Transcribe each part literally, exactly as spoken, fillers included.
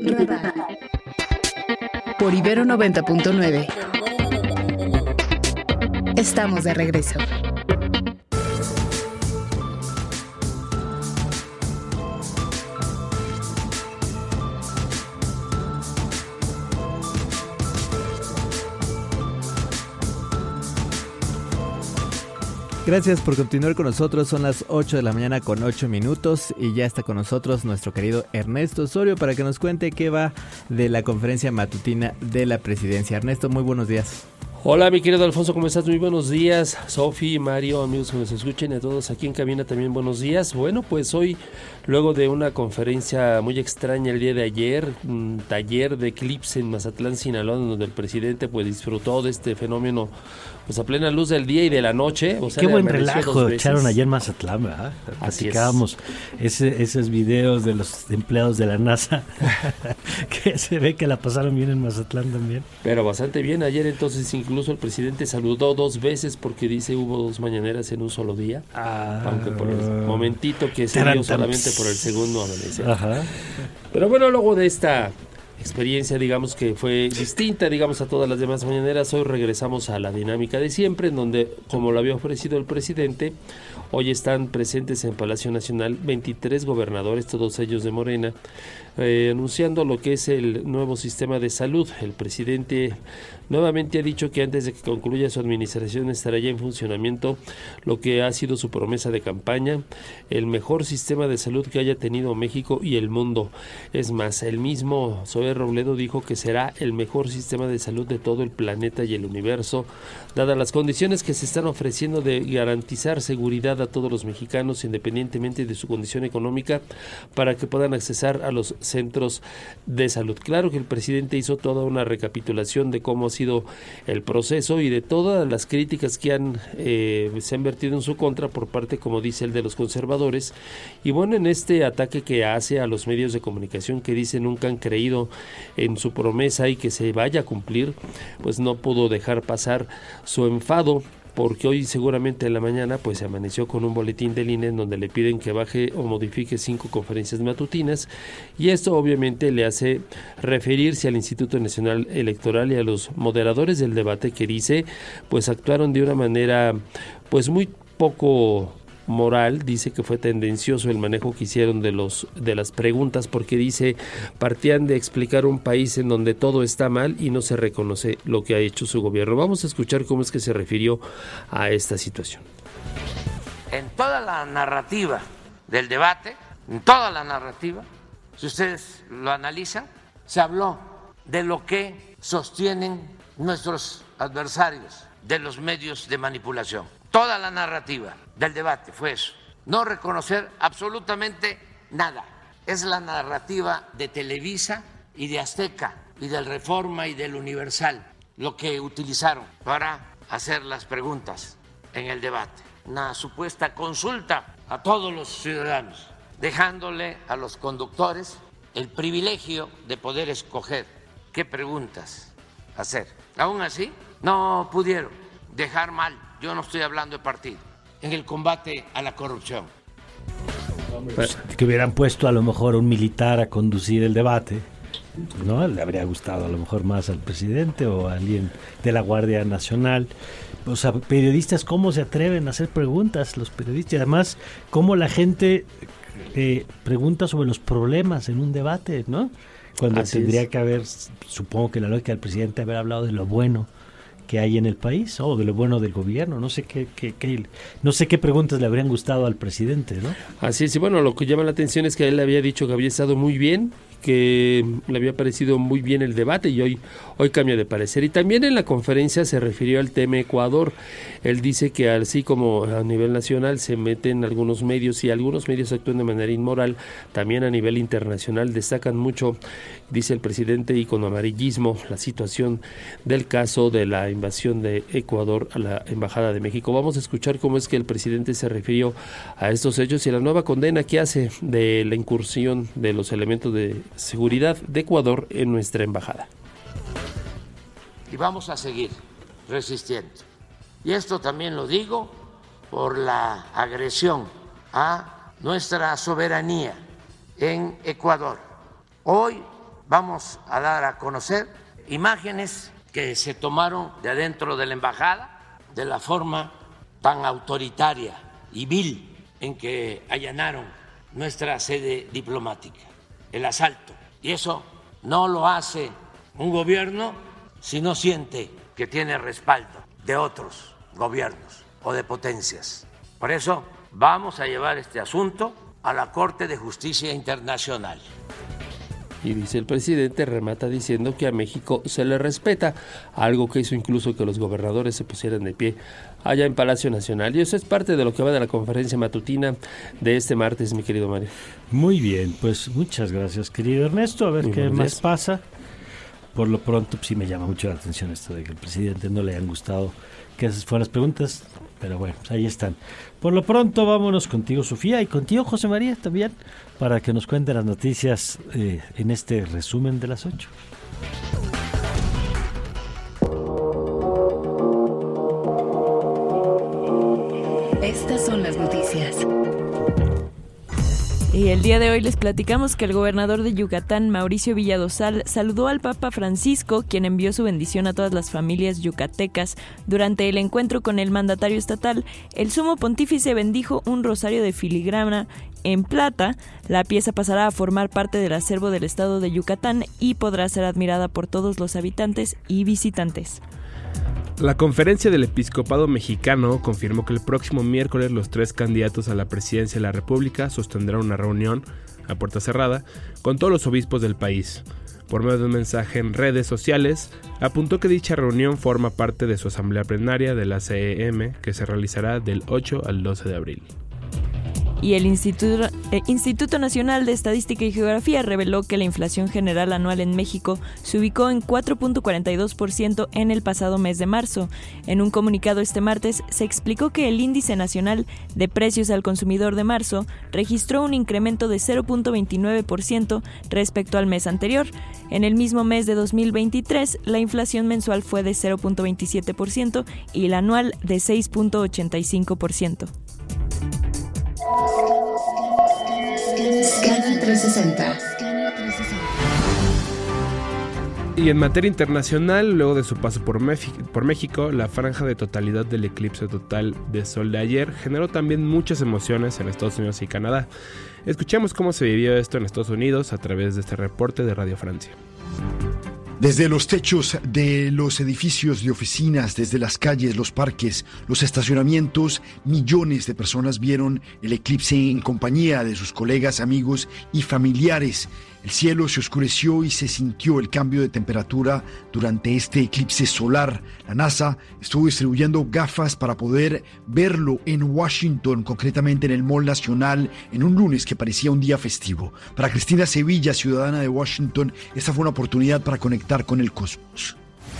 Radar por Ibero noventa punto nueve. Estamos de regreso. Gracias por continuar con nosotros, son las ocho de la mañana con ocho minutos y ya está con nosotros nuestro querido Ernesto Osorio para que nos cuente qué va de la conferencia matutina de la presidencia. Ernesto, muy buenos días. Hola mi querido Alfonso, ¿cómo estás? Muy buenos días, Sofi, Mario, amigos que nos escuchen y a todos aquí en cabina también buenos días. Bueno, pues hoy, luego de una conferencia muy extraña el día de ayer, un taller de Eclipse en Mazatlán, Sinaloa, donde el presidente pues disfrutó de este fenómeno pues a plena luz del día y de la noche. O sea, qué buen relajo echaron ayer en Mazatlán, ¿verdad? Platicábamos ese, esos videos de los empleados de la NASA, que se ve que la pasaron bien en Mazatlán también. Pero bastante bien, ayer entonces incluso el presidente saludó dos veces porque dice hubo dos mañaneras en un solo día, ah, aunque por el momentito que se dio solamente por el segundo amanecer. Ajá. Pero bueno, luego de esta experiencia, digamos que fue distinta, digamos, a todas las demás mañaneras, hoy regresamos a la dinámica de siempre, en donde, como lo había ofrecido el presidente, hoy están presentes en Palacio Nacional veintitrés gobernadores, todos ellos de Morena, eh, anunciando lo que es el nuevo sistema de salud. El presidente nuevamente ha dicho que antes de que concluya su administración estará ya en funcionamiento lo que ha sido su promesa de campaña, el mejor sistema de salud que haya tenido México y el mundo. Es más, el mismo Zoe Robledo dijo que será el mejor sistema de salud de todo el planeta y el universo, dadas las condiciones que se están ofreciendo de garantizar seguridad a todos los mexicanos, independientemente de su condición económica, para que puedan accesar a los centros de salud. Claro que el presidente hizo toda una recapitulación de cómo ha sido el proceso y de todas las críticas que han eh, se han vertido en su contra por parte, como dice él, de los conservadores. Y bueno, en este ataque que hace a los medios de comunicación que dice nunca han creído en su promesa y que se vaya a cumplir, pues no pudo dejar pasar su enfado, porque hoy seguramente en la mañana pues se amaneció con un boletín del I N E en donde le piden que baje o modifique cinco conferencias matutinas, y esto obviamente le hace referirse al Instituto Nacional Electoral y a los moderadores del debate, que dice pues actuaron de una manera pues muy poco moral. Dice que fue tendencioso el manejo que hicieron de los de las preguntas, porque dice partían de explicar un país en donde todo está mal y no se reconoce lo que ha hecho su gobierno. Vamos a escuchar cómo es que se refirió a esta situación. En toda la narrativa del debate, en toda la narrativa, si ustedes lo analizan, se habló de lo que sostienen nuestros adversarios de los medios de manipulación. Toda la narrativa del debate fue eso, no reconocer absolutamente nada. Es la narrativa de Televisa y de Azteca y del Reforma y del Universal lo que utilizaron para hacer las preguntas en el debate. Una supuesta consulta a todos los ciudadanos, dejándole a los conductores el privilegio de poder escoger qué preguntas hacer. Aún así, no pudieron dejar mal, yo no estoy hablando de partido, en el combate a la corrupción. Pues, que hubieran puesto a lo mejor un militar a conducir el debate, ¿no? Le habría gustado a lo mejor más al presidente o a alguien de la Guardia Nacional. O sea, periodistas, ¿cómo se atreven a hacer preguntas los periodistas? Y además, ¿cómo la gente eh, pregunta sobre los problemas en un debate, ¿no? Cuando Así tendría es. que haber, supongo que la lógica del presidente, haber hablado de lo bueno que hay en el país, o de lo bueno del gobierno. No sé qué, qué, qué no sé qué preguntas le habrían gustado al presidente, ¿no? Así es, y bueno, lo que llama la atención es que él había dicho que había estado muy bien, que le había parecido muy bien el debate, y hoy, hoy cambia de parecer. Y también en la conferencia se refirió al tema Ecuador. Él dice que así como a nivel nacional se meten algunos medios y algunos medios actúan de manera inmoral, también a nivel internacional destacan mucho, dice el presidente, y con amarillismo, la situación del caso de la invasión de Ecuador a la Embajada de México. Vamos a escuchar cómo es que el presidente se refirió a estos hechos y a la nueva condena que hace de la incursión de los elementos de seguridad de Ecuador en nuestra embajada. Y vamos a seguir resistiendo. Y esto también lo digo por la agresión a nuestra soberanía en Ecuador. Hoy vamos a dar a conocer imágenes que se tomaron de adentro de la embajada, de la forma tan autoritaria y vil en que allanaron nuestra sede diplomática, el asalto. Y eso no lo hace un gobierno si no siente que tiene respaldo de otros gobiernos o de potencias. Por eso vamos a llevar este asunto a la Corte de Justicia Internacional. Y dice el presidente, remata diciendo que a México se le respeta, algo que hizo incluso que los gobernadores se pusieran de pie allá en Palacio Nacional. Y eso es parte de lo que va de la conferencia matutina de este martes, mi querido Mario. Muy bien, pues muchas gracias, querido Ernesto. A ver Muy qué más días. pasa. Por lo pronto, pues sí me llama mucho la atención esto de que al presidente no le hayan gustado que esas fueran las preguntas, pero bueno, ahí están. Por lo pronto, vámonos contigo, Sofía, y contigo, José María, también, para que nos cuenten las noticias eh, en este resumen de las ocho. Estas son las noticias. Y el día de hoy les platicamos que el gobernador de Yucatán, Mauricio Villadosal, saludó al Papa Francisco, quien envió su bendición a todas las familias yucatecas. Durante el encuentro con el mandatario estatal, el sumo pontífice bendijo un rosario de filigrana en plata. La pieza pasará a formar parte del acervo del estado de Yucatán y podrá ser admirada por todos los habitantes y visitantes. La Conferencia del Episcopado Mexicano confirmó que el próximo miércoles los tres candidatos a la presidencia de la República sostendrán una reunión a puerta cerrada con todos los obispos del país. Por medio de un mensaje en redes sociales, apuntó que dicha reunión forma parte de su asamblea plenaria de la C E M, que se realizará del ocho al doce de abril. Y el Instituto, eh, Instituto Nacional de Estadística y Geografía reveló que la inflación general anual en México se ubicó en cuatro punto cuarenta y dos por ciento en el pasado mes de marzo. En un comunicado este martes se explicó que el Índice Nacional de Precios al Consumidor de marzo registró un incremento de cero punto veintinueve por ciento respecto al mes anterior. En el mismo mes de dos mil veintitrés, la inflación mensual fue de cero punto veintisiete por ciento y la anual de seis punto ochenta y cinco por ciento. Scanner trescientos sesenta. Y en materia internacional, luego de su paso por, Mef- por México, la franja de totalidad del eclipse total de sol de ayer generó también muchas emociones en Estados Unidos y Canadá. Escuchemos cómo se vivió esto en Estados Unidos a través de este reporte de Radio Francia. Desde los techos de los edificios de oficinas, desde las calles, los parques, los estacionamientos, millones de personas vieron el eclipse en compañía de sus colegas, amigos y familiares. El cielo se oscureció y se sintió el cambio de temperatura durante este eclipse solar. La NASA estuvo distribuyendo gafas para poder verlo en Washington, concretamente en el Mall Nacional, en un lunes que parecía un día festivo. Para Cristina Sevilla, ciudadana de Washington, esta fue una oportunidad para conectar con el cosmos.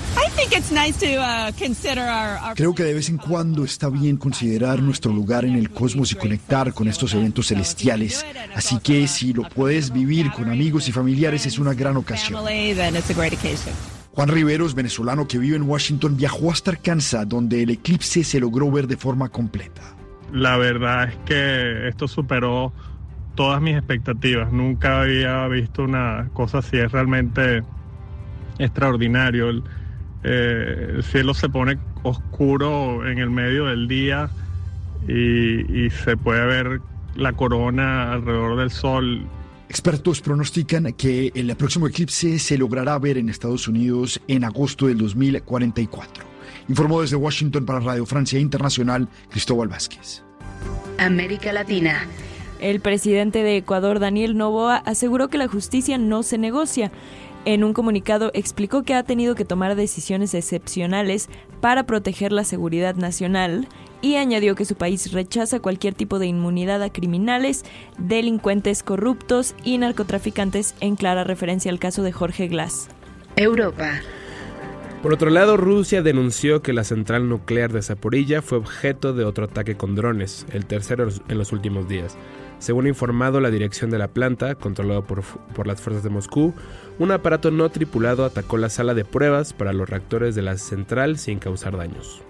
Creo que de vez en cuando está bien considerar nuestro lugar en el cosmos y conectar con estos eventos celestiales. Así que si lo puedes vivir con amigos y familiares es una gran ocasión. Juan Riveros, venezolano que vive en Washington, viajó hasta Arkansas, donde el eclipse se logró ver de forma completa. La verdad es que esto superó todas mis expectativas. Nunca había visto una cosa así, es realmente extraordinario. El, eh, el cielo se pone oscuro en el medio del día y, y se puede ver la corona alrededor del sol. Expertos pronostican que el próximo eclipse se logrará ver en Estados Unidos en agosto del dos mil cuarenta y cuatro. Informó desde Washington para Radio Francia Internacional, Cristóbal Vázquez. América Latina. El presidente de Ecuador, Daniel Noboa, aseguró que la justicia no se negocia. En un comunicado explicó que ha tenido que tomar decisiones excepcionales para proteger la seguridad nacional y añadió que su país rechaza cualquier tipo de inmunidad a criminales, delincuentes corruptos y narcotraficantes, en clara referencia al caso de Jorge Glass. Europa. Por otro lado, Rusia denunció que la central nuclear de Zaporilla fue objeto de otro ataque con drones, el tercero en los últimos días. Según ha informado la dirección de la planta, controlado por, por las fuerzas de Moscú, un aparato no tripulado atacó la sala de pruebas para los reactores de la central sin causar daños.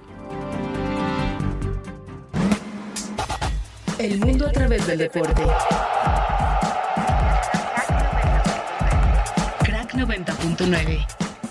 El mundo a través del deporte. Crack noventa punto nueve.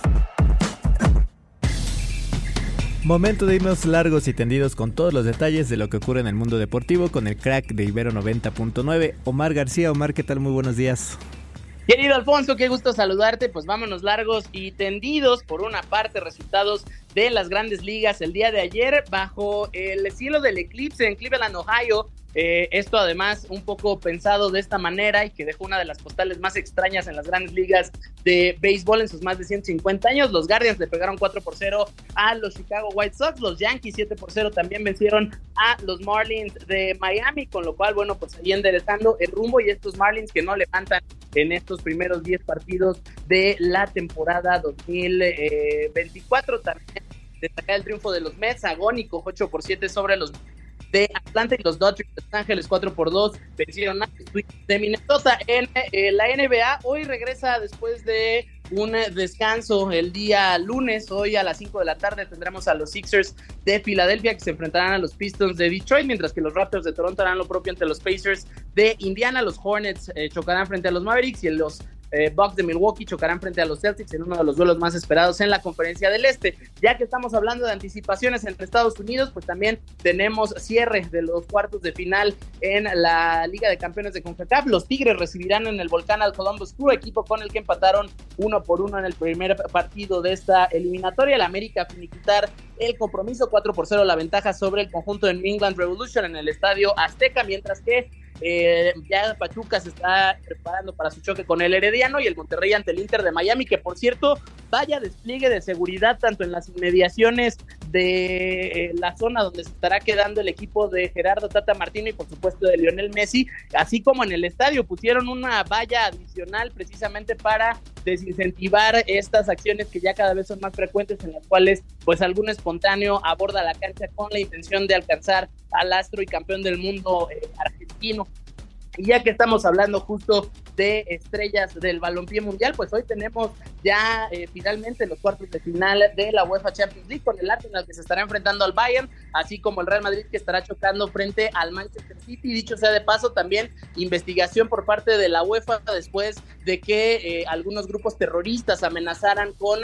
Momento de irnos largos y tendidos con todos los detalles de lo que ocurre en el mundo deportivo con el crack de Ibero noventa punto nueve, Omar García. Omar, ¿qué tal? Muy buenos días. Querido Alfonso, qué gusto saludarte. Pues vámonos largos y tendidos. Por una parte, resultados de las grandes ligas el día de ayer bajo el cielo del eclipse en Cleveland, Ohio. Eh, esto además un poco pensado de esta manera y que dejó una de las postales más extrañas en las grandes ligas de béisbol en sus más de ciento cincuenta años. Los Guardians le pegaron cuatro por cero a los Chicago White Sox. Los Yankees siete por cero también vencieron a los Marlins de Miami, con lo cual, bueno, pues ahí enderezando el rumbo, y estos Marlins que no levantan en estos primeros diez partidos de la temporada dos mil veinticuatro. También destacar el triunfo de los Mets agónicos ocho por siete sobre los de Atlanta, y los Dodgers de Los Ángeles cuatro por dos vencieron a los Twins de Minnesota. En eh, la N B A hoy regresa después de un descanso el día lunes. Hoy a las cinco de la tarde tendremos a los Sixers de Filadelfia que se enfrentarán a los Pistons de Detroit, mientras que los Raptors de Toronto harán lo propio ante los Pacers de Indiana. Los Hornets eh, chocarán frente a los Mavericks, y los Eh, Bucks de Milwaukee chocarán frente a los Celtics en uno de los duelos más esperados en la Conferencia del Este. Ya que estamos hablando de anticipaciones entre Estados Unidos, pues también tenemos cierre de los cuartos de final en la Liga de Campeones de CONCACAF. Los Tigres recibirán en el Volcán al Columbus Crew, equipo con el que empataron uno por uno en el primer partido de esta eliminatoria. El América finiquitar el compromiso cuatro por cero, la ventaja sobre el conjunto de New England Revolution en el Estadio Azteca, mientras que Eh, ya Pachuca se está preparando para su choque con el Herediano, y el Monterrey ante el Inter de Miami, que por cierto, vaya despliegue de seguridad tanto en las inmediaciones de eh, la zona donde se estará quedando el equipo de Gerardo Tata Martino y por supuesto de Lionel Messi, así como en el estadio. Pusieron una valla adicional precisamente para desincentivar estas acciones que ya cada vez son más frecuentes, en las cuales pues algún espontáneo aborda la cancha con la intención de alcanzar al astro y campeón del mundo eh, argentino. Y ya que estamos hablando justo de estrellas del balompié mundial, pues hoy tenemos ya eh, finalmente los cuartos de final de la UEFA Champions League, con el Arsenal que se estará enfrentando al Bayern, así como el Real Madrid que estará chocando frente al Manchester City. Dicho sea de paso, también investigación por parte de la UEFA después de que eh, algunos grupos terroristas amenazaran con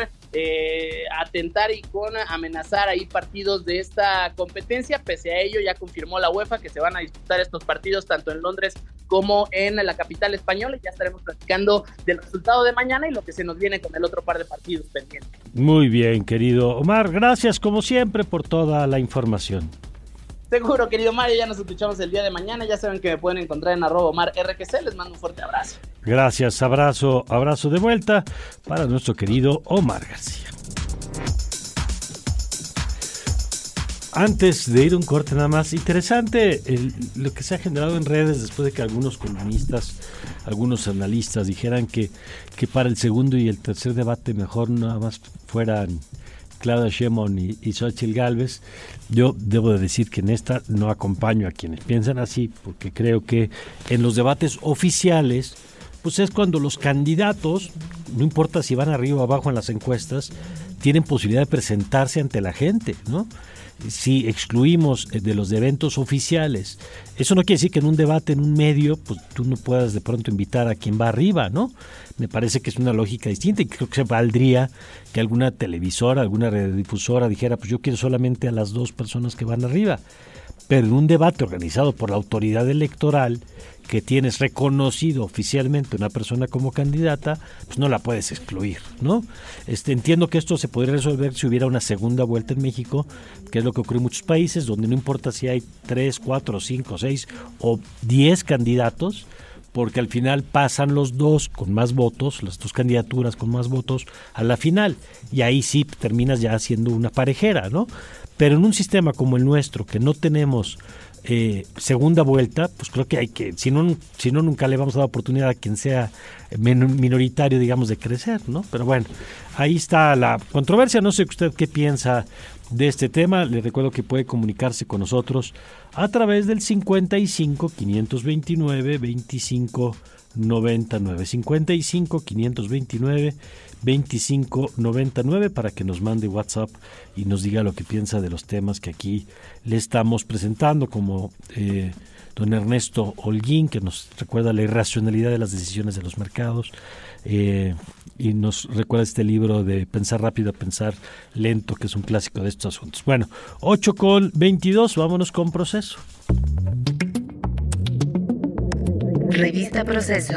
eh, atentar y con amenazar ahí partidos de esta competencia. Pese a ello, ya confirmó la UEFA que se van a disputar estos partidos tanto en Londres como en la capital española. Ya estaremos platicando del resultado de mañana y lo que se nos viene con el otro par de partidos pendientes. Muy bien, querido Omar, gracias como siempre por toda la información. Seguro, querido Mario, ya nos escuchamos el día de mañana. Ya saben que me pueden encontrar en arroba Omar R G C. Les mando un fuerte abrazo. Gracias, abrazo, abrazo de vuelta para nuestro querido Omar García. Antes de ir a un corte nada más, interesante el, lo que se ha generado en redes después de que algunos columnistas, algunos analistas dijeran que, que para el segundo y el tercer debate mejor nada más fueran Claudia Sheinbaum y, y Xochitl Gálvez. Yo debo de decir que en esta no acompaño a quienes piensan así, porque creo que en los debates oficiales pues es cuando los candidatos, no importa si van arriba o abajo en las encuestas, tienen posibilidad de presentarse ante la gente, ¿no? Si excluimos de los eventos oficiales, eso no quiere decir que en un debate, en un medio, pues tú no puedas de pronto invitar a quien va arriba, ¿no? Me parece que es una lógica distinta y creo que se valdría que alguna televisora, alguna radiodifusora dijera, pues yo quiero solamente a las dos personas que van arriba. Pero en un debate organizado por la autoridad electoral, que tienes reconocido oficialmente una persona como candidata, pues no la puedes excluir, ¿no? Este, entiendo que esto se podría resolver si hubiera una segunda vuelta en México, que es lo que ocurre en muchos países, donde no importa si hay tres, cuatro, cinco, seis o diez candidatos, porque al final pasan los dos con más votos, las dos candidaturas con más votos a la final, y ahí sí terminas ya haciendo una parejera, ¿no? Pero en un sistema como el nuestro, que no tenemos eh, segunda vuelta, pues creo que hay que, si no, si no nunca le vamos a dar oportunidad a quien sea minoritario, digamos, de crecer, ¿no? Pero bueno, ahí está la controversia. No sé usted qué piensa de este tema. Le recuerdo que puede comunicarse con nosotros a través del cincuenta y cinco, quinientos veintinueve, veinticinco noventa y nueve, cincuenta y cinco, quinientos veintinueve, veinticinco noventa y nueve, para que nos mande WhatsApp y nos diga lo que piensa de los temas que aquí le estamos presentando, como eh, don Ernesto Holguín, que nos recuerda la irracionalidad de las decisiones de los mercados, eh, y nos recuerda este libro de Pensar rápido, pensar lento, que es un clásico de estos asuntos. Bueno, ocho con veintidós, vámonos con Proceso. Revista Proceso.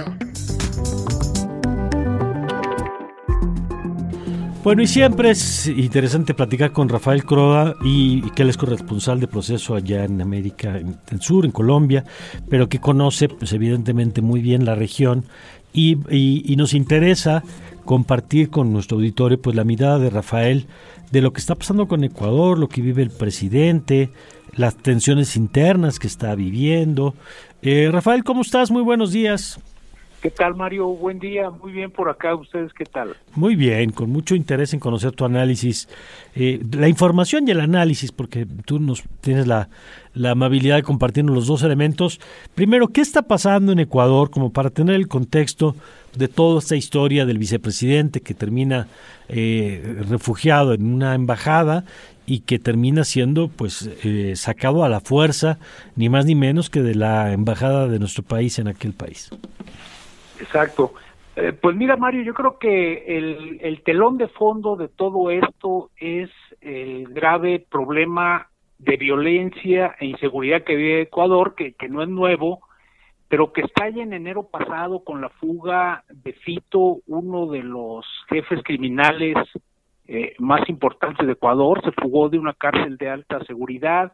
Bueno, y siempre es interesante platicar con Rafael Croda, y, y que él es corresponsal de Proceso allá en América del Sur, en Colombia, pero que conoce pues evidentemente muy bien la región, y, y, y nos interesa compartir con nuestro auditorio pues la mirada de Rafael de lo que está pasando con Ecuador, lo que vive el presidente, las tensiones internas que está viviendo. Eh, Rafael, ¿cómo estás? Muy buenos días. ¿Qué tal, Mario? Buen día, muy bien por acá. ¿Ustedes qué tal? Muy bien, con mucho interés en conocer tu análisis, eh, la información y el análisis, porque tú nos tienes la, la amabilidad de compartirnos los dos elementos. Primero, ¿qué está pasando en Ecuador, como para tener el contexto de toda esta historia del vicepresidente que termina eh, refugiado en una embajada y que termina siendo pues eh, sacado a la fuerza, ni más ni menos que de la embajada de nuestro país en aquel país? Exacto. Eh, pues mira, Mario, yo creo que el, el telón de fondo de todo esto es el grave problema de violencia e inseguridad que vive Ecuador, que, que no es nuevo, pero que estalla en enero pasado con la fuga de Fito, uno de los jefes criminales eh, más importantes de Ecuador. Se fugó de una cárcel de alta seguridad.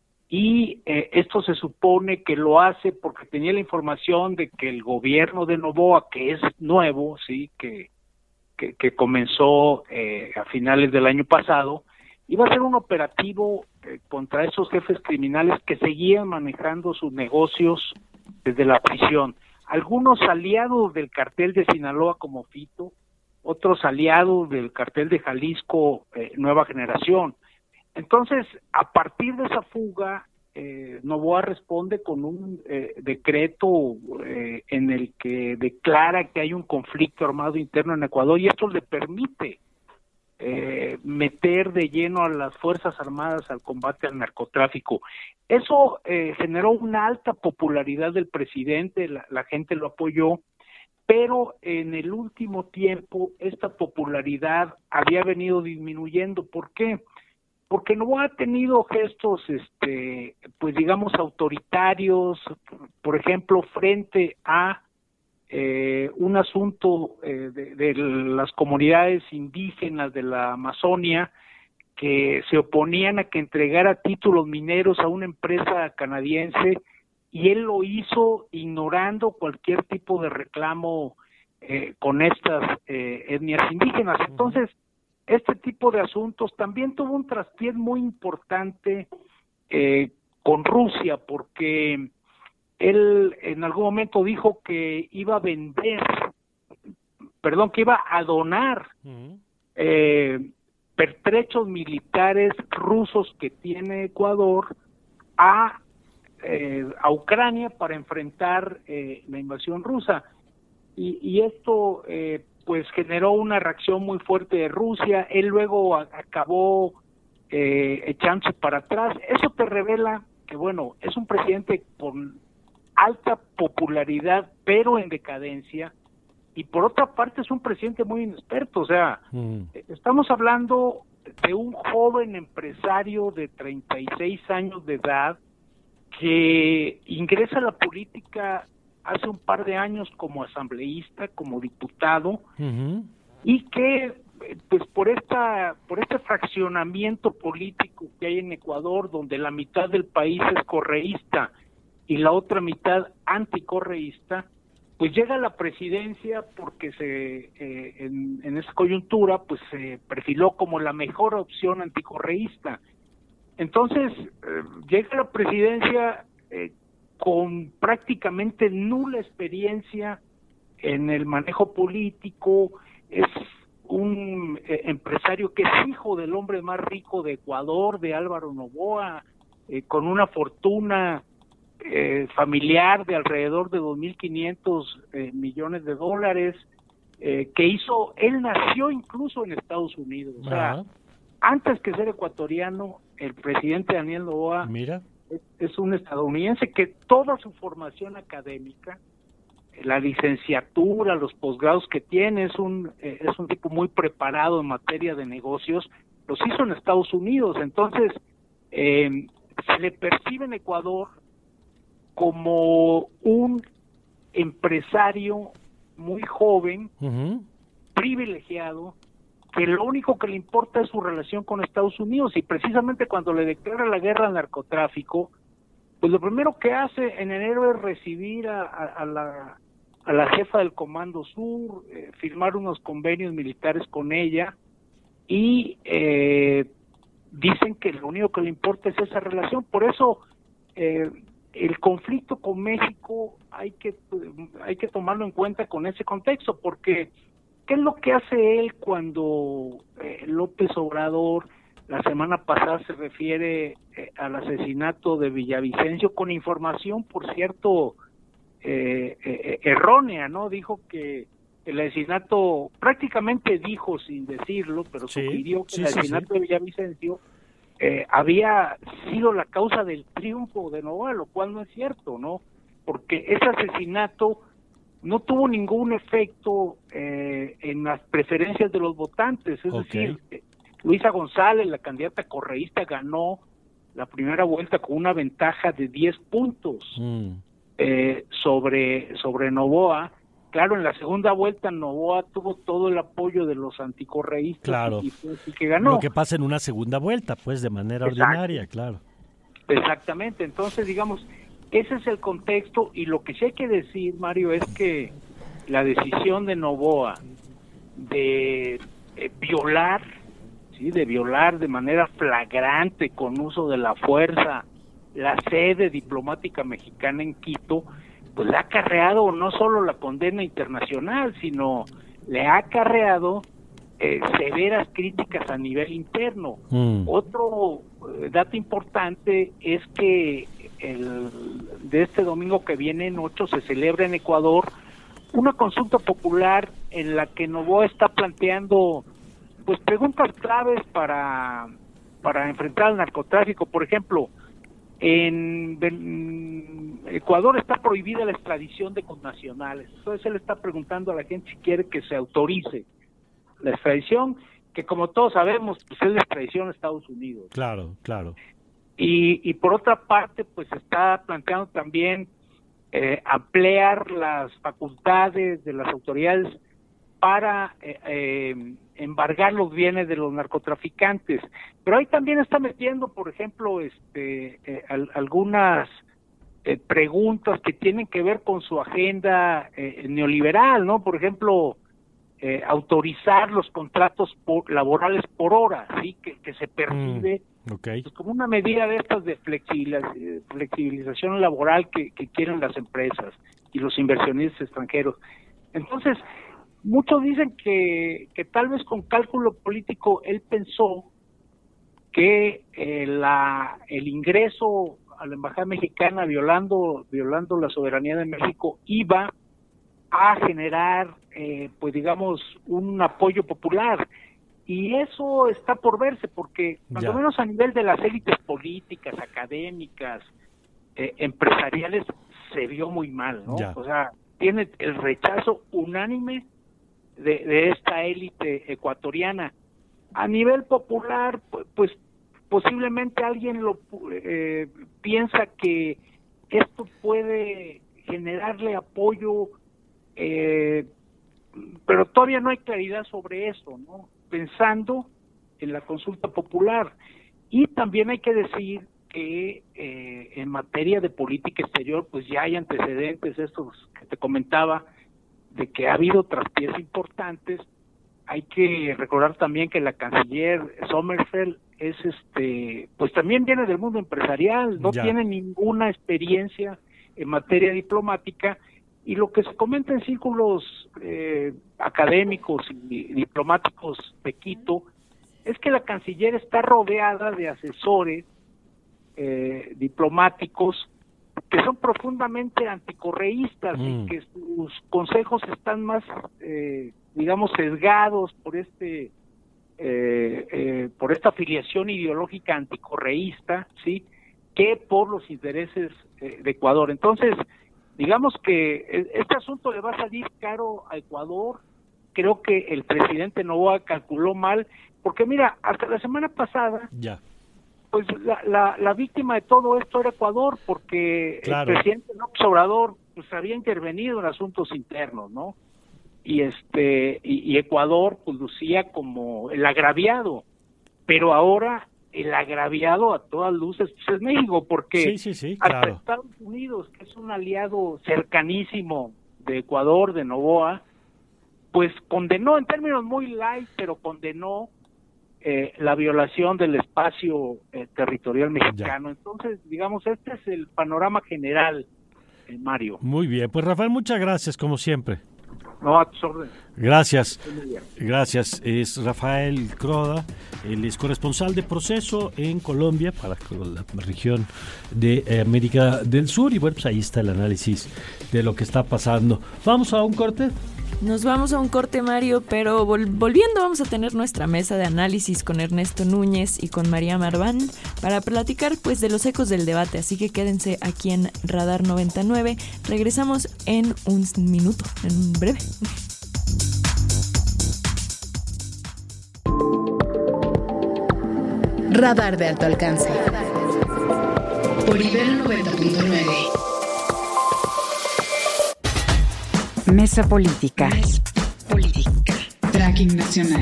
Y eh, esto se supone que lo hace porque tenía la información de que el gobierno de Noboa, que es nuevo, sí, que que, que comenzó eh, a finales del año pasado, iba a hacer un operativo eh, contra esos jefes criminales que seguían manejando sus negocios desde la prisión. Algunos aliados del cartel de Sinaloa como Fito, otros aliados del cartel de Jalisco eh, Nueva Generación. Entonces, a partir de esa fuga, eh, Noboa responde con un eh, decreto eh, en el que declara que hay un conflicto armado interno en Ecuador, y esto le permite eh, meter de lleno a las Fuerzas Armadas al combate al narcotráfico. Eso eh, generó una alta popularidad del presidente, la, la gente lo apoyó, pero en el último tiempo esta popularidad había venido disminuyendo. ¿Por qué? Porque Noboa ha tenido gestos, este, pues digamos, autoritarios, por ejemplo, frente a eh, un asunto eh, de, de las comunidades indígenas de la Amazonia que se oponían a que entregara títulos mineros a una empresa canadiense, y él lo hizo ignorando cualquier tipo de reclamo eh, con estas eh, etnias indígenas. Entonces, este tipo de asuntos también tuvo un traspié muy importante eh, con Rusia, porque él en algún momento dijo que iba a vender, perdón, que iba a donar eh, pertrechos militares rusos que tiene Ecuador a, eh, a Ucrania para enfrentar eh, la invasión rusa. Y, y esto eh, pues generó una reacción muy fuerte de Rusia. Él luego a, acabó eh, echándose para atrás. Eso te revela que, bueno, es un presidente con alta popularidad, pero en decadencia, y por otra parte es un presidente muy inexperto. O sea, mm. estamos hablando de un joven empresario de treinta y seis años de edad que ingresa a la política hace un par de años como asambleísta, como diputado, uh-huh. y que pues por esta por este fraccionamiento político que hay en Ecuador, donde la mitad del país es correísta y la otra mitad anticorreísta, pues llega a la presidencia porque se eh, en, en esa coyuntura pues se perfiló como la mejor opción anticorreísta. Entonces eh, llega a la presidencia eh, con prácticamente nula experiencia en el manejo político. Es un eh, empresario que es hijo del hombre más rico de Ecuador, de Álvaro Noboa, eh, con una fortuna eh, familiar de alrededor de dos mil quinientos eh, millones de dólares, eh, que hizo, él nació incluso en Estados Unidos. O sea, uh-huh. antes que ser ecuatoriano, el presidente Daniel Noboa Mira. es, es un estadounidense que toda su formación académica, la licenciatura, los posgrados que tiene, es un eh, es un tipo muy preparado en materia de negocios, los hizo en Estados Unidos. Entonces eh, se le percibe en Ecuador como un empresario muy joven, uh-huh. privilegiado, que lo único que le importa es su relación con Estados Unidos, y precisamente cuando le declara la guerra al narcotráfico, pues lo primero que hace en enero es recibir a, a, a la a la jefa del Comando Sur, eh, firmar unos convenios militares con ella, y eh, dicen que lo único que le importa es esa relación. Por eso eh, el conflicto con México hay que hay que tomarlo en cuenta con ese contexto, porque ¿qué es lo que hace él cuando eh, López Obrador la semana pasada se refiere eh, al asesinato de Villavicencio, con información, por cierto, eh, eh, errónea, ¿no? Dijo que el asesinato, prácticamente dijo sin decirlo, pero sí, sugirió que sí, el asesinato sí, sí. de Villavicencio eh, había sido la causa del triunfo de Novoa, lo cual no es cierto, ¿no? Porque ese asesinato no tuvo ningún efecto eh, en las preferencias de los votantes, es okay. decir, Luisa González, la candidata correísta, ganó la primera vuelta con una ventaja de diez puntos mm. eh, sobre, sobre Novoa. Claro, en la segunda vuelta Novoa tuvo todo el apoyo de los anticorreístas, claro. y fue el que ganó. Lo que pasa en una segunda vuelta, pues de manera Exacto. ordinaria, claro. Exactamente, entonces digamos, ese es el contexto, y lo que sí hay que decir, Mario, es que la decisión de Novoa de eh, violar, sí, de violar de manera flagrante, con uso de la fuerza, la sede diplomática mexicana en Quito, pues le ha acarreado no solo la condena internacional, sino le ha acarreado eh, severas críticas a nivel interno. Mm. Otro eh, dato importante es que el, de este domingo que viene, en ocho, se celebra en Ecuador una consulta popular en la que Novoa está planteando pues preguntas claves para, para enfrentar al narcotráfico. Por ejemplo, en, en Ecuador está prohibida la extradición de connacionales. Entonces él está preguntando a la gente si quiere que se autorice la extradición, que como todos sabemos, pues es la extradición a Estados Unidos. Claro, claro. Y, y por otra parte, pues está planteando también eh, ampliar las facultades de las autoridades para eh, eh, embargar los bienes de los narcotraficantes. Pero ahí también está metiendo, por ejemplo, este eh, al, algunas eh, preguntas que tienen que ver con su agenda eh, neoliberal, ¿no? Por ejemplo, eh, autorizar los contratos por, laborales por hora, ¿sí? Que, que se percibe mm, okay. pues, como una medida de estas de flexibilización, flexibilización laboral que, que quieren las empresas y los inversionistas extranjeros. Entonces, muchos dicen que, que tal vez con cálculo político él pensó que eh, la el ingreso a la embajada mexicana violando violando la soberanía de México iba a generar eh, pues digamos un apoyo popular, y eso está por verse, porque cuando menos a nivel de las élites políticas, académicas, eh, empresariales, se vio muy mal, ¿no? Ya. O sea, tiene el rechazo unánime De, de esta élite ecuatoriana. A nivel popular, pues, pues posiblemente alguien lo eh, piensa que esto puede generarle apoyo, eh, pero todavía no hay claridad sobre eso, ¿no? Pensando en la consulta popular. Y también hay que decir que eh, en materia de política exterior, pues ya hay antecedentes, estos que te comentaba, de que ha habido traspiés importantes. Hay que recordar también que la canciller Sommerfeld es este, pues también viene del mundo empresarial, no ya. tiene ninguna experiencia en materia diplomática, y lo que se comenta en círculos eh, académicos y diplomáticos de Quito es que la canciller está rodeada de asesores eh, diplomáticos que son profundamente anticorreístas mm. y que sus consejos están más, eh, digamos, sesgados por este, eh, eh, por esta afiliación ideológica anticorreísta, sí, que por los intereses eh, de Ecuador. Entonces, digamos que este asunto le va a salir caro a Ecuador. Creo que el presidente Noboa calculó mal, porque mira, hasta la semana pasada, ya. pues la, la, la víctima de todo esto era Ecuador, porque claro. el presidente López Obrador pues había intervenido en asuntos internos, ¿no? Y este y, y Ecuador pues lucía como el agraviado, pero ahora el agraviado a todas luces pues es México, porque sí, sí, sí, hasta claro. Estados Unidos, que es un aliado cercanísimo de Ecuador, de Noboa, pues condenó en términos muy light, pero condenó eh, la violación del espacio eh, territorial mexicano. Ya. Entonces, digamos, este es el panorama general, eh, Mario. Muy bien, pues Rafael, muchas gracias, como siempre. No, a tus órdenes. Gracias, gracias. Es Rafael Croda, él es corresponsal de Proceso en Colombia para la región de América del Sur, y bueno, pues ahí está el análisis de lo que está pasando. Vamos a un corte. Nos vamos a un corte, Mario, pero vol- volviendo vamos a tener nuestra mesa de análisis con Ernesto Núñez y con María Marván para platicar pues de los ecos del debate, así que quédense aquí en Radar noventa y nueve. Regresamos en un minuto, en breve. Radar de alto alcance. Por Ibero noventa punto nueve. Mesa Política. Mesa Política. Tracking Nacional.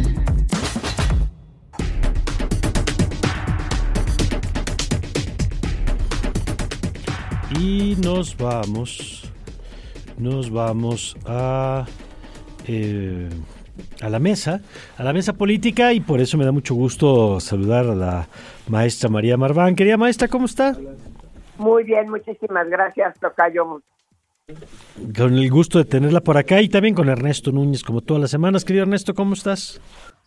Y nos vamos, nos vamos a, eh, a la mesa, a la mesa política, y por eso me da mucho gusto saludar a la maestra María Marván. Querida maestra, ¿cómo está? Muy bien, muchísimas gracias, tocayo. Con el gusto de tenerla por acá, y también con Ernesto Núñez, como todas las semanas. Querido Ernesto, ¿cómo estás?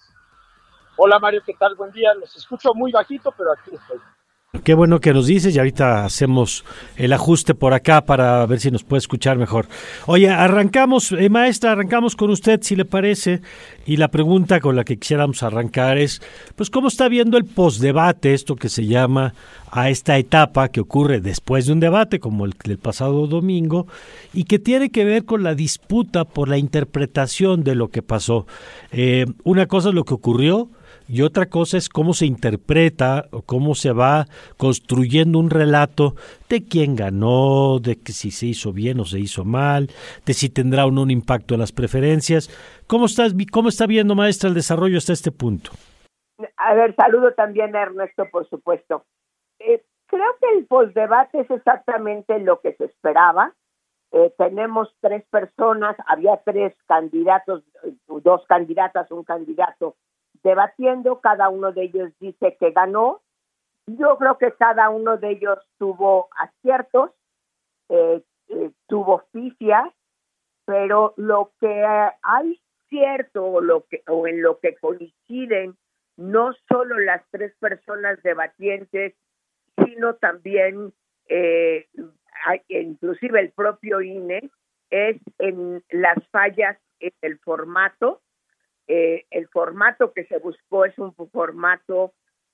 Hola Mario, ¿qué tal? Buen día. Los escucho muy bajito, pero aquí estoy. Qué bueno que nos dices, y ahorita hacemos el ajuste por acá para ver si nos puede escuchar mejor. Oye, arrancamos, eh, maestra, arrancamos con usted, si le parece, y la pregunta con la que quisiéramos arrancar es, pues, ¿cómo está viendo el postdebate, esto que se llama a esta etapa que ocurre después de un debate, como el del pasado domingo, y que tiene que ver con la disputa por la interpretación de lo que pasó? Eh, una cosa es lo que ocurrió, y otra cosa es cómo se interpreta o cómo se va construyendo un relato de quién ganó, de que si se hizo bien o se hizo mal, de si tendrá o no un impacto en las preferencias. ¿Cómo estás, cómo está viendo, maestra, el desarrollo hasta este punto? A ver, saludo también a Ernesto, por supuesto. Eh, creo que el postdebate es exactamente lo que se esperaba. Eh, tenemos tres personas, había tres candidatos, dos candidatas, un candidato debatiendo, cada uno de ellos dice que ganó. Yo creo que cada uno de ellos tuvo aciertos, eh, eh, tuvo pifias, pero lo que hay cierto o, lo que, o en lo que coinciden no solo las tres personas debatientes, sino también eh, hay, inclusive el propio I N E, es en las fallas en el formato. Eh, el formato que se buscó es un formato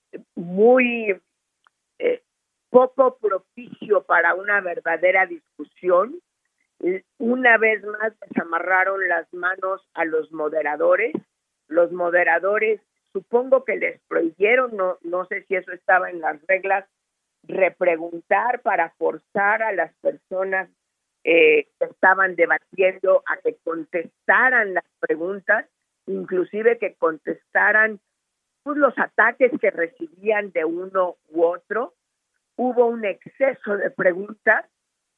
muy eh, poco propicio para una verdadera discusión. Una vez más desamarraron las manos a los moderadores. Los moderadores, supongo que les prohibieron, no, no sé si eso estaba en las reglas, repreguntar para forzar a las personas eh, que estaban debatiendo a que contestaran las preguntas, inclusive que contestaran pues, los ataques que recibían de uno u otro. Hubo un exceso de preguntas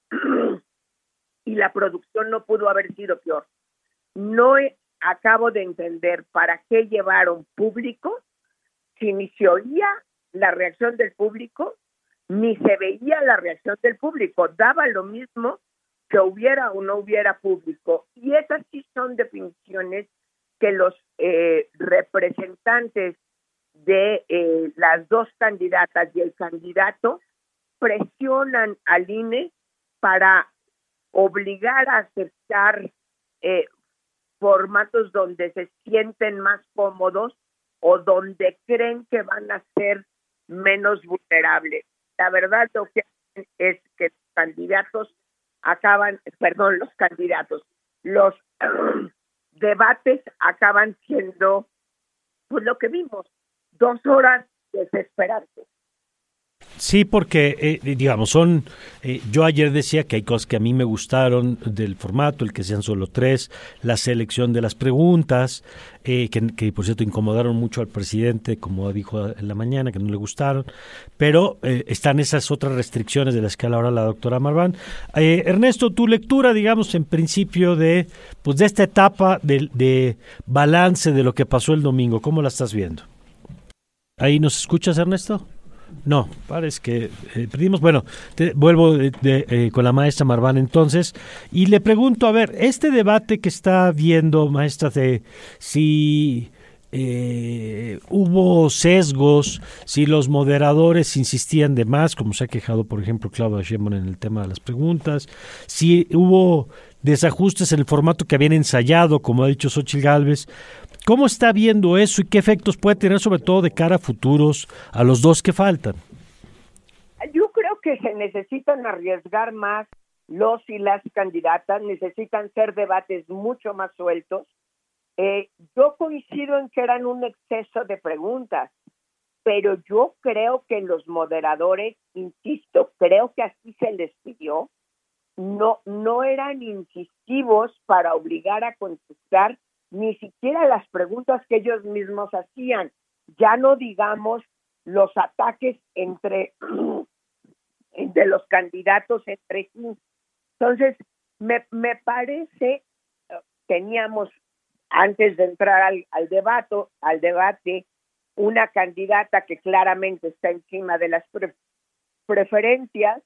y la producción no pudo haber sido peor. No he, acabo de entender para qué llevaron público, si ni se oía la reacción del público, ni se veía la reacción del público. Daba lo mismo que hubiera o no hubiera público. Y esas sí son definiciones que los eh, representantes de eh, las dos candidatas y el candidato presionan al I N E para obligar a aceptar eh, formatos donde se sienten más cómodos o donde creen que van a ser menos vulnerables. la verdad lo que hacen es que los candidatos acaban, perdón, los candidatos, los uh, debates acaban siendo, pues lo que vimos, dos horas desesperantes. Sí, porque, eh, digamos, son, eh, yo ayer decía que hay cosas que a mí me gustaron del formato, el que sean solo tres, la selección de las preguntas, eh, que, que por cierto incomodaron mucho al presidente, como dijo en la mañana, que no le gustaron, pero eh, están esas otras restricciones de las que habla ahora la doctora Marván. Eh, Ernesto, tu lectura, digamos, en principio de, pues, de esta etapa de, de balance de lo que pasó el domingo, ¿cómo la estás viendo? ¿Ahí nos escuchas, Ernesto? No, parece que eh, perdimos. Bueno, te, vuelvo de, de, eh, con la maestra Marván entonces y le pregunto, a ver, este debate que está viendo, maestra, de si eh, hubo sesgos, si los moderadores insistían de más, como se ha quejado, por ejemplo, Claudia Sheinbaum en el tema de las preguntas, si hubo desajustes en el formato que habían ensayado, como ha dicho Xóchitl Gálvez. ¿Cómo está viendo eso y qué efectos puede tener, sobre todo de cara a futuros, a los dos que faltan? Yo creo que se necesitan arriesgar más los y las candidatas, necesitan ser debates mucho más sueltos. Eh, yo coincido en que eran un exceso de preguntas, pero yo creo que los moderadores, insisto, creo que así se les pidió, no, no eran incisivos para obligar a contestar ni siquiera las preguntas que ellos mismos hacían, ya no digamos los ataques entre de los candidatos entre sí. Entonces, me, me parece, teníamos antes de entrar al, al debate, al debate, una candidata que claramente está encima de las pre- preferencias,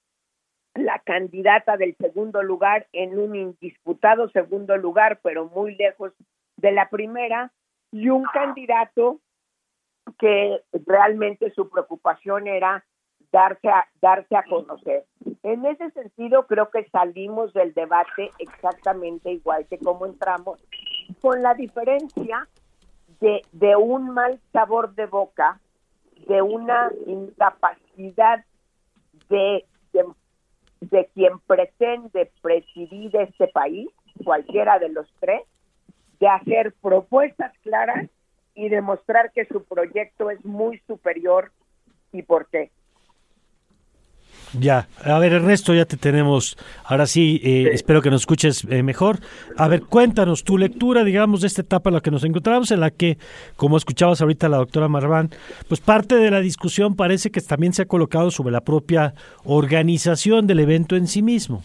la candidata del segundo lugar en un indisputado segundo lugar, pero muy lejos de la primera, y un candidato que realmente su preocupación era darse a, darse a conocer. En ese sentido, creo que salimos del debate exactamente igual que como entramos, con la diferencia de, de un mal sabor de boca, de una incapacidad de, de de quien pretende presidir este país, cualquiera de los tres, de hacer propuestas claras y demostrar que su proyecto es muy superior y por qué. Ya, a ver, Ernesto, ya te tenemos, ahora sí, eh, sí. Espero que nos escuches eh, mejor. A ver, cuéntanos tu lectura, digamos, de esta etapa en la que nos encontramos, en la que, como escuchabas ahorita la doctora Marván, pues parte de la discusión parece que también se ha colocado sobre la propia organización del evento en sí mismo.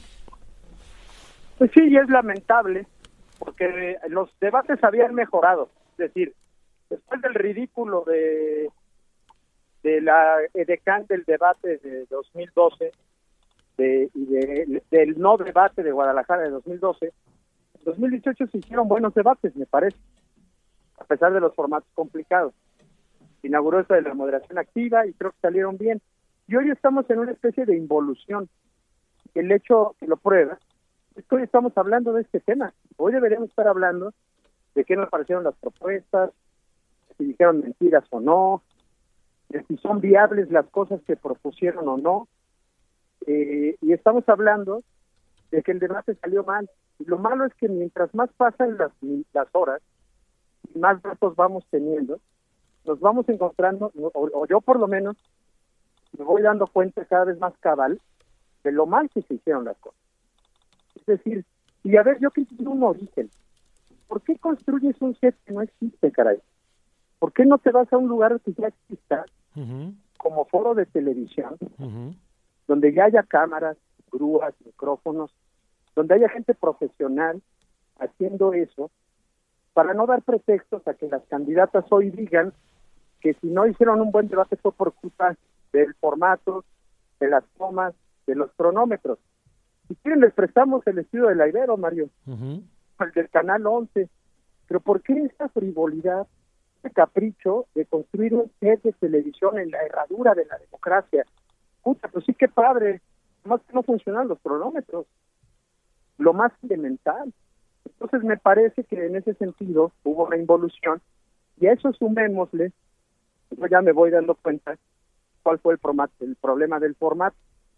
Pues sí, y es lamentable, porque los debates habían mejorado, es decir, después del ridículo de... de la edecán del debate de dos mil doce de, y de, del no debate de Guadalajara de dos mil doce, en dos mil dieciocho se hicieron buenos debates, me parece, a pesar de los formatos complicados. Se inauguró esto de la moderación activa y creo que salieron bien. Y hoy estamos en una especie de involución. El hecho que lo prueba es que hoy estamos hablando de este tema. Hoy deberíamos estar hablando de qué nos parecieron las propuestas, si dijeron mentiras o no, de si son viables las cosas que propusieron o no, eh, y estamos hablando de que el debate salió mal. Y lo malo es que mientras más pasan las, las horas, y más datos vamos teniendo, nos vamos encontrando, o, o yo por lo menos, me voy dando cuenta cada vez más cabal de lo mal que se hicieron las cosas. Es decir, y a ver, yo que tiene un origen, ¿por qué construyes un set que no existe, caray? ¿Por qué no te vas a un lugar que ya exista, uh-huh, como foro de televisión, uh-huh, donde ya haya cámaras, grúas, micrófonos, donde haya gente profesional haciendo eso, para no dar pretextos a que las candidatas hoy digan que si no hicieron un buen debate fue por culpa del formato, de las tomas, de los cronómetros? Si quieren les prestamos el estudio del Ibero, Mario, uh-huh, el del Canal once, pero ¿por qué esta frivolidad, este capricho de construir un set de televisión en la herradura de la democracia? Puta, pues sí, qué padre, más que no funcionan los cronómetros, lo más elemental. Entonces me parece que en ese sentido hubo una involución, y a eso sumémosle, yo ya me voy dando cuenta, cuál fue el formato, el problema del formato.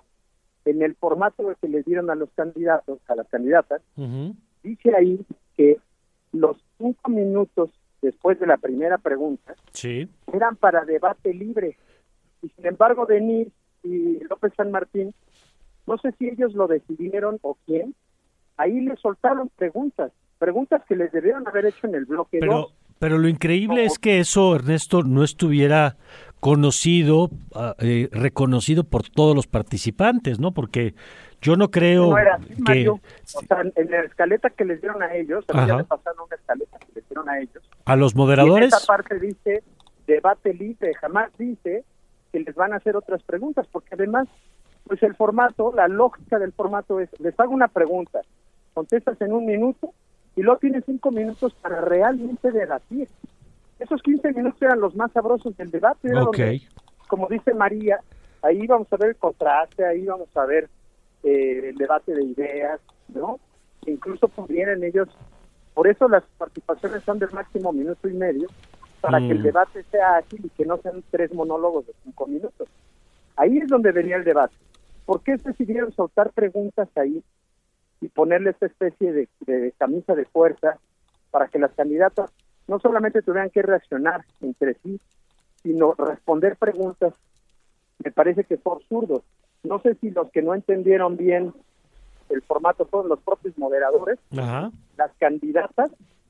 En el formato que les dieron a los candidatos, a las candidatas, uh-huh. dice ahí que los cinco minutos después de la primera pregunta sí. eran para debate libre. Y sin embargo, Denise y López San Martín, no sé si ellos lo decidieron o quién, ahí les soltaron preguntas, preguntas que les debieron haber hecho en el bloque pero, dos. Pero lo increíble no, es que eso, Ernesto, no estuviera conocido, eh, reconocido por todos los participantes, ¿no? Porque yo no creo no era así, que... Mario. O sea, en la escaleta que les dieron a ellos, a mí ya me pasaron una escaleta que les dieron a ellos. ¿A los moderadores? Y en esa parte dice debate libre, jamás dice que les van a hacer otras preguntas, porque además, pues el formato, la lógica del formato es, les hago una pregunta, contestas en un minuto, y luego tienes cinco minutos para realmente debatir. Esos quince minutos eran los más sabrosos del debate. Era okay. donde, como dice María, ahí vamos a ver el contraste, ahí vamos a ver eh, el debate de ideas, ¿no? Incluso pudieran ellos, por eso las participaciones son del máximo minuto y medio, para mm. que el debate sea ágil y que no sean tres monólogos de cinco minutos. Ahí es donde venía el debate. ¿Por qué decidieron soltar preguntas ahí y ponerle esta especie de, de camisa de fuerza para que las candidatas no solamente tuvieran que reaccionar entre sí, sino responder preguntas? Me parece que fue absurdo. No sé si los que no entendieron bien el formato fueron los propios moderadores, Ajá. las candidatas,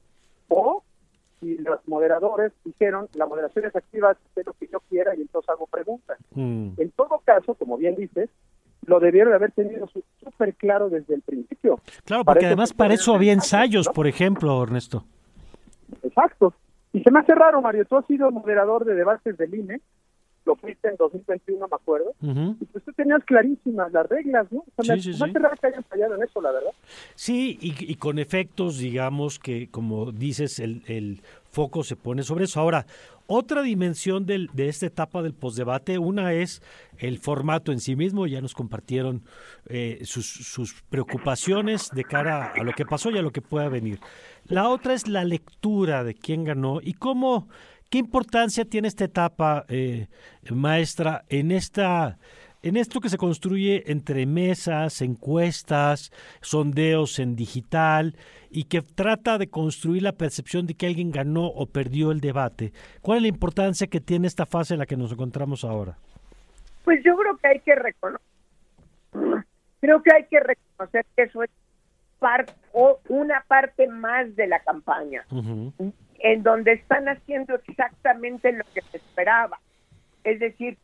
o si los moderadores dijeron, la moderación es activa, hacer lo que yo quiera y entonces hago preguntas. Mm. En todo caso, como bien dices, lo debieron haber tenido súper claro desde el principio. Claro, porque para además para eso había ensayos, ¿no? Por ejemplo, Ernesto. Exacto. Y se me hace raro, Mario, tú has sido moderador de debates del I N E, lo fuiste en dos mil veintiuno, me acuerdo, uh-huh. y pues tú tenías clarísimas las reglas, ¿no? O sea, sí, me, sí, me hace sí. raro que hayan fallado en eso, la verdad. Sí, y, y con efectos, digamos, que como dices, el, el foco se pone sobre eso. Ahora, otra dimensión del, de esta etapa del posdebate, una es el formato en sí mismo, ya nos compartieron eh, sus, sus preocupaciones de cara a lo que pasó y a lo que pueda venir. La otra es la lectura de quién ganó y cómo, qué importancia tiene esta etapa, eh, maestra, en esta... En esto que se construye entre mesas, encuestas, sondeos en digital y que trata de construir la percepción de que alguien ganó o perdió el debate. ¿Cuál es la importancia que tiene esta fase en la que nos encontramos ahora? Pues yo creo que hay que reconocer, creo que hay que reconocer que eso es parte o una parte más de la campaña, uh-huh. en donde están haciendo exactamente lo que se esperaba. Es decir,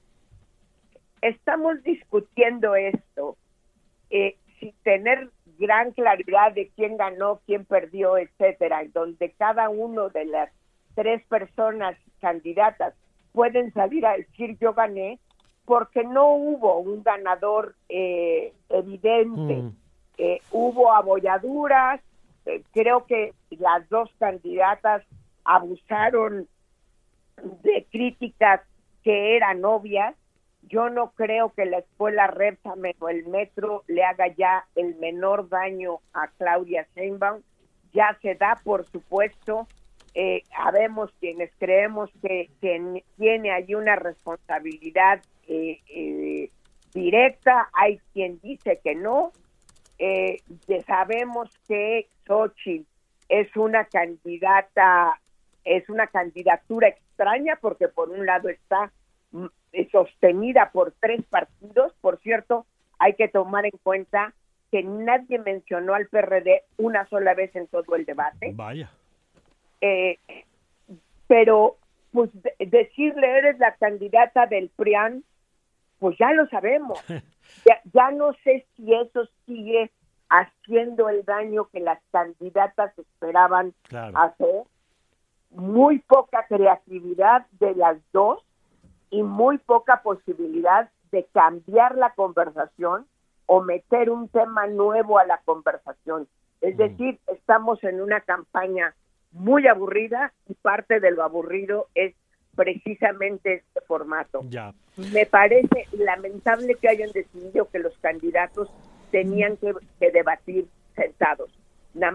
estamos discutiendo esto eh, sin tener gran claridad de quién ganó, quién perdió, etcétera, donde cada uno de las tres personas candidatas pueden salir a decir yo gané, porque no hubo un ganador eh, evidente. Mm. Eh, hubo abolladuras, eh, creo que las dos candidatas abusaron de críticas que eran obvias. Yo no creo que la escuela Repsamen o el metro le haga ya el menor daño a Claudia Sheinbaum. Ya se da, por supuesto, eh, habemos quienes creemos que, que tiene ahí una responsabilidad eh, eh, directa, hay quien dice que no. Eh, ya sabemos que Xochitl es una candidata, es una candidatura extraña porque por un lado está sostenida por tres partidos. Por cierto, hay que tomar en cuenta que nadie mencionó al P R D una sola vez en todo el debate. Vaya. Eh, pero, pues, de- decirle eres la candidata del P R I A N, pues ya lo sabemos. Ya, ya no sé si eso sigue haciendo el daño que las candidatas esperaban Claro. hacer. Muy poca creatividad de las dos y muy poca posibilidad de cambiar la conversación o meter un tema nuevo a la conversación. Es decir, estamos en una campaña muy aburrida y parte de lo aburrido es precisamente este formato. Ya. Me parece lamentable que hayan decidido que los candidatos tenían que, que debatir sentados. Nada más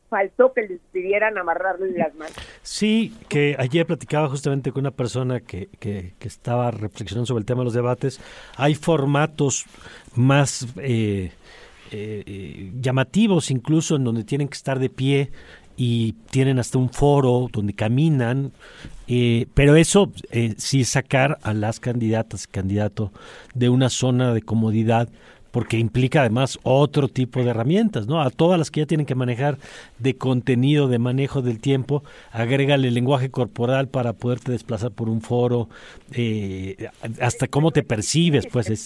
faltó que les pidieran amarrarle las manos. Sí, que ayer platicaba justamente con una persona que, que, que estaba reflexionando sobre el tema de los debates. Hay formatos más eh, eh, eh, llamativos incluso, en donde tienen que estar de pie y tienen hasta un foro donde caminan, eh, pero eso eh, sí sacar a las candidatas y candidato de una zona de comodidad, porque implica además otro tipo de herramientas, ¿no? A todas las que ya tienen que manejar de contenido, de manejo del tiempo, agrégale el lenguaje corporal para poderte desplazar por un foro, eh, hasta cómo te percibes, pues es...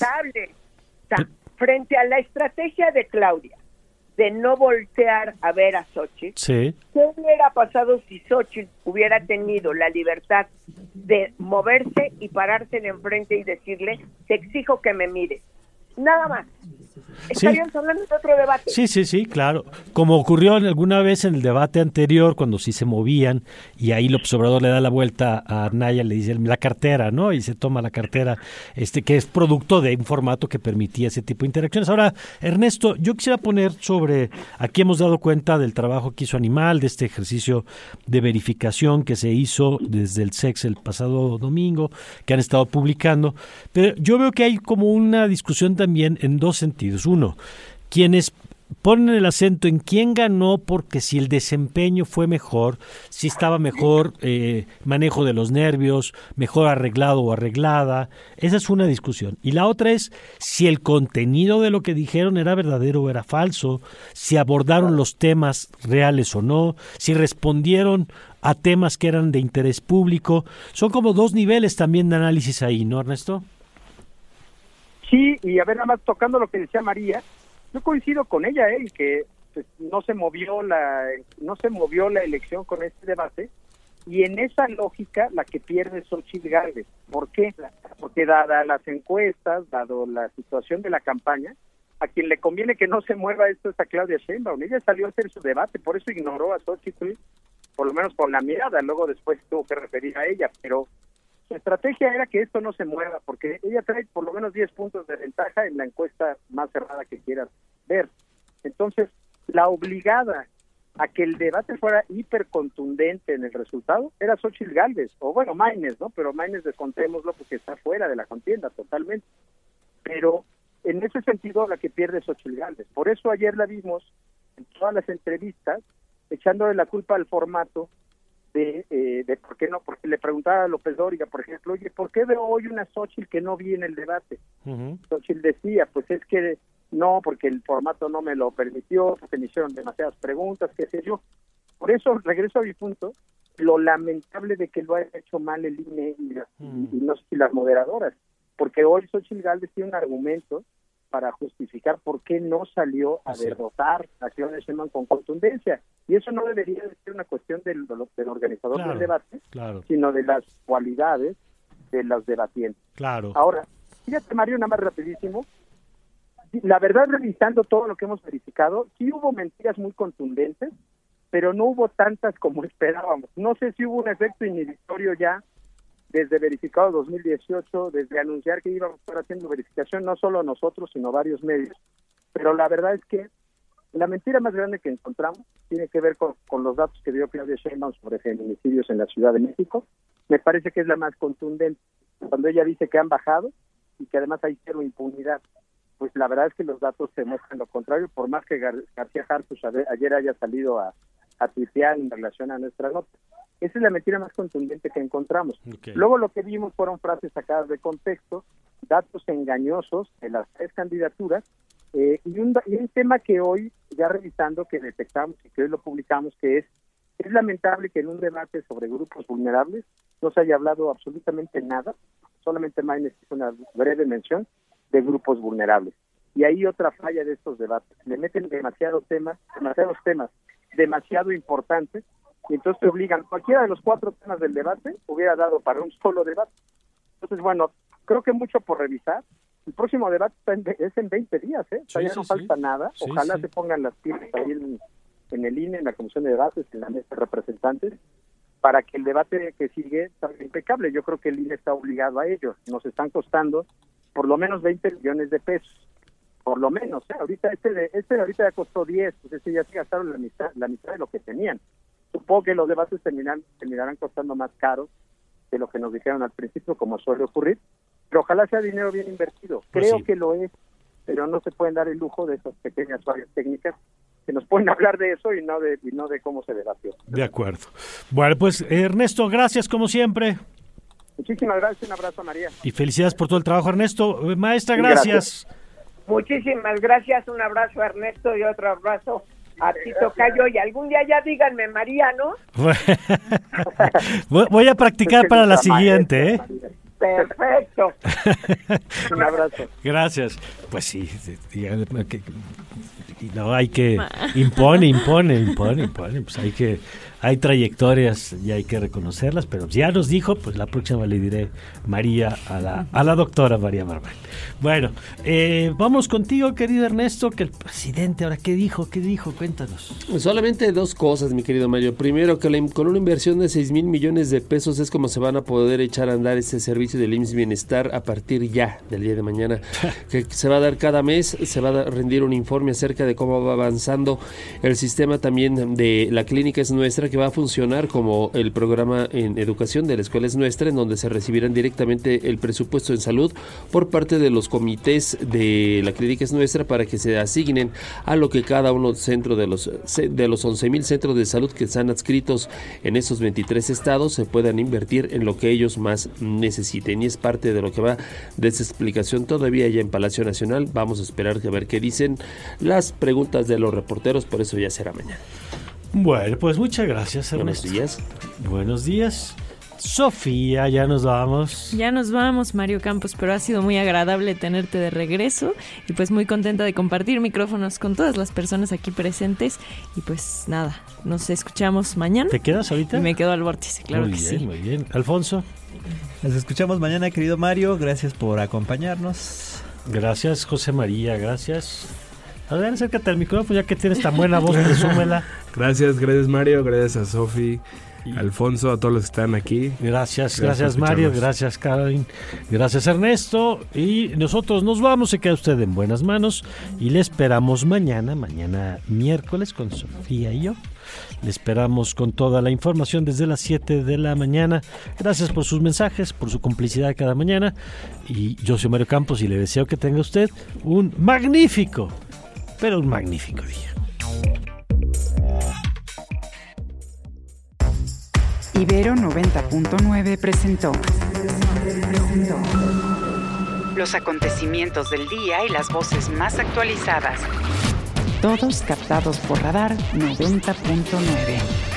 Frente a la estrategia de Claudia, de no voltear a ver a Xochitl, sí. ¿Qué hubiera pasado si Xochitl hubiera tenido la libertad de moverse y pararse en enfrente y decirle, te exijo que me mires? Nada más. Estaríamos sí. hablando de otro debate. Sí, sí, sí, claro. Como ocurrió alguna vez en el debate anterior, cuando sí se movían, y ahí López Obrador le da la vuelta a Anaya, le dice la cartera, ¿no? Y se toma la cartera, este que es producto de un formato que permitía ese tipo de interacciones. Ahora, Ernesto, yo quisiera poner sobre, aquí hemos dado cuenta del trabajo que hizo Animal, de este ejercicio de verificación que se hizo desde el S E X el pasado domingo, que han estado publicando, pero yo veo que hay como una discusión también en dos sentidos. Uno, quienes ponen el acento en quién ganó, porque si el desempeño fue mejor, si estaba mejor eh, manejo de los nervios, mejor arreglado o arreglada, esa es una discusión. Y la otra es si el contenido de lo que dijeron era verdadero o era falso, si abordaron los temas reales o no, si respondieron a temas que eran de interés público. Son como dos niveles también de análisis ahí, ¿no, Ernesto? Sí, y a ver, nada más tocando lo que decía María, yo coincido con ella, ¿eh? que pues, no se movió la no se movió la elección con este debate, y en esa lógica la que pierde es Xochitl Gálvez. ¿Por qué? Porque dada las encuestas, dado la situación de la campaña, a quien le conviene que no se mueva esto es a Claudia Sheinbaum. Ella salió a hacer su debate, por eso ignoró a Xochitl, por lo menos con la mirada, luego después tuvo que referir a ella, pero su estrategia era que esto no se mueva, porque ella trae por lo menos diez puntos de ventaja en la encuesta más cerrada que quieras ver. Entonces, la obligada a que el debate fuera hipercontundente en el resultado era Xochitl Gálvez, o bueno, Maynes, ¿no? Pero Maynes, descontémoslo porque está fuera de la contienda totalmente. Pero en ese sentido, la que pierde es Xochitl Gálvez. Por eso ayer la vimos en todas las entrevistas echándole la culpa al formato De, eh, de por qué no, porque le preguntaba a López Dóriga, por ejemplo, oye, ¿por qué veo hoy una Xochitl que no vi en el debate? Uh-huh. Xochitl decía, pues es que no, porque el formato no me lo permitió, porque me hicieron demasiadas preguntas, qué sé yo. Por eso, regreso a mi punto, lo lamentable de que lo haya hecho mal el I N E y, las, uh-huh. y, y, no, y las moderadoras, porque hoy Xochitl Gálvez tiene un argumento para justificar por qué no salió a sí. derrotar a Claudia Sheinbaum con contundencia. Y eso no debería de ser una cuestión del, del organizador claro, del debate, claro. sino de las cualidades de los debatientes. Claro. Ahora, fíjate, Mario, nada más rapidísimo. La verdad, revisando todo lo que hemos verificado, sí hubo mentiras muy contundentes, pero no hubo tantas como esperábamos. No sé si hubo un efecto inhibitorio ya desde verificado dos mil dieciocho, desde anunciar que íbamos a estar haciendo verificación, no solo nosotros, sino varios medios. Pero la verdad es que la mentira más grande que encontramos tiene que ver con, con los datos que dio Claudia Sheinbaum sobre feminicidios en la Ciudad de México. Me parece que es la más contundente, cuando ella dice que han bajado y que además hay cero impunidad. Pues la verdad es que los datos se muestran lo contrario, por más que Gar- García Harfuch ayer haya salido a, a tuitear en relación a nuestra nota. Esa es la mentira más contundente que encontramos. Okay. Luego lo que vimos fueron frases sacadas de contexto, datos engañosos de las tres candidaturas, eh, y, un, y un tema que hoy, ya revisando, que detectamos y que hoy lo publicamos, que es, es lamentable que en un debate sobre grupos vulnerables no se haya hablado absolutamente nada, solamente Maynes hizo una breve mención de grupos vulnerables. Y ahí otra falla de estos debates, le meten demasiados temas, demasiados temas, demasiado importantes, y entonces te obligan, cualquiera de los cuatro temas del debate hubiera dado para un solo debate. Entonces, bueno, creo que mucho por revisar. El próximo debate está en, es en veinte días, ¿eh? Sí, o sea, ya sí, no falta sí. nada. Sí, Ojalá sí. se pongan las pilas ahí en, en el I N E, en la Comisión de Debates, en la mesa de representantes, para que el debate que sigue salga impecable. Yo creo que el I N E está obligado a ello. Nos están costando por lo menos veinte millones de pesos. por lo menos, ¿eh? ahorita este de, este de ahorita ya costó diez, pues ese ya se gastaron la mitad, la mitad de lo que tenían. Supongo que los debates terminan, terminarán costando más caros de lo que nos dijeron al principio, como suele ocurrir, pero ojalá sea dinero bien invertido. Pues Creo sí. que lo es, pero no se pueden dar el lujo de esas pequeñas fallas técnicas que nos pueden hablar de eso y no de y no de cómo se debatió. De acuerdo. Bueno, pues Ernesto, gracias como siempre. Muchísimas gracias, un abrazo a María. Y felicidades por todo el trabajo, Ernesto. Maestra, gracias. Gracias. Muchísimas gracias, un abrazo a Ernesto y otro abrazo a Tito Cayo, y algún día ya díganme María, ¿no? Voy a practicar para la siguiente, ¿eh? Perfecto. Un abrazo. Gracias. Pues sí, no hay que impone, impone, impone, impone, pues hay que hay trayectorias y hay que reconocerlas, pero ya nos dijo, pues la próxima le diré María a la a la doctora María Marvel. Bueno, eh, vamos contigo, querido Ernesto, que el presidente ahora qué dijo, qué dijo, cuéntanos. Solamente dos cosas, mi querido Mario. Primero, que la, con una inversión de seis mil millones de pesos es como se van a poder echar a andar este servicio del I M S S Bienestar a partir ya del día de mañana, que se va a dar cada mes, se va a rendir un informe acerca de cómo va avanzando el sistema también de La Clínica Es Nuestra, que va a funcionar como el programa en educación de La Escuela Es Nuestra, en donde se recibirán directamente el presupuesto en salud por parte de los comités de La Clínica Es Nuestra para que se asignen a lo que cada uno centro de los de los once mil centros de salud que están adscritos en esos veintitrés estados se puedan invertir en lo que ellos más necesiten, y es parte de lo que va de esa explicación todavía ya en Palacio Nacional. Vamos a esperar a ver qué dicen las preguntas de los reporteros, por eso ya será mañana. Bueno, pues muchas gracias, Ernesto. Buenos días. Buenos días. Sofía, ya nos vamos. Ya nos vamos, Mario Campos, pero ha sido muy agradable tenerte de regreso y pues muy contenta de compartir micrófonos con todas las personas aquí presentes y pues nada, nos escuchamos mañana. ¿Te quedas ahorita? Y me quedo al vórtice, claro muy que bien, sí. Muy bien, Alfonso. Nos escuchamos mañana, querido Mario, gracias por acompañarnos. Gracias, José María, gracias. A ver, acércate al micrófono, ya que tienes tan buena voz, presúmela. Gracias, gracias Mario, gracias a Sofi, Alfonso, a todos los que están aquí. Gracias, gracias, gracias Mario, gracias Caroline, gracias Ernesto. Y nosotros nos vamos, se queda usted en buenas manos y le esperamos mañana, mañana miércoles con Sofía y yo. Le esperamos con toda la información desde las siete de la mañana. Gracias por sus mensajes, por su complicidad cada mañana. Y yo soy Mario Campos y le deseo que tenga usted un magnífico, pero un magnífico día. Ibero noventa punto nueve presentó los acontecimientos del día y las voces más actualizadas. Todos captados por Radar noventa punto nueve.